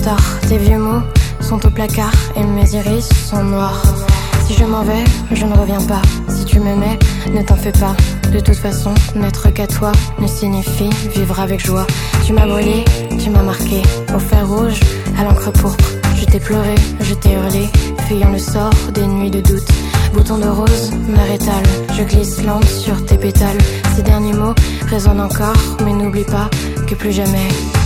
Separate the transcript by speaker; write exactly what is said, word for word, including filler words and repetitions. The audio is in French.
Speaker 1: tard. Tes vieux mots sont au placard et mes iris sont noirs. Si je m'en vais, je ne reviens pas. Si tu m'aimais, ne t'en fais pas. De toute façon, n'être qu'à toi ne signifie vivre avec joie. Tu m'as brûlé, tu m'as marqué. Au fer rouge, à l'encre pourpre. Je t'ai pleuré, je t'ai hurlé, fuyant le sort des nuits de doute. Bouton de rose, mer étale, je glisse lente sur tes pétales. Ces derniers mots résonnent encore, mais n'oublie pas que plus jamais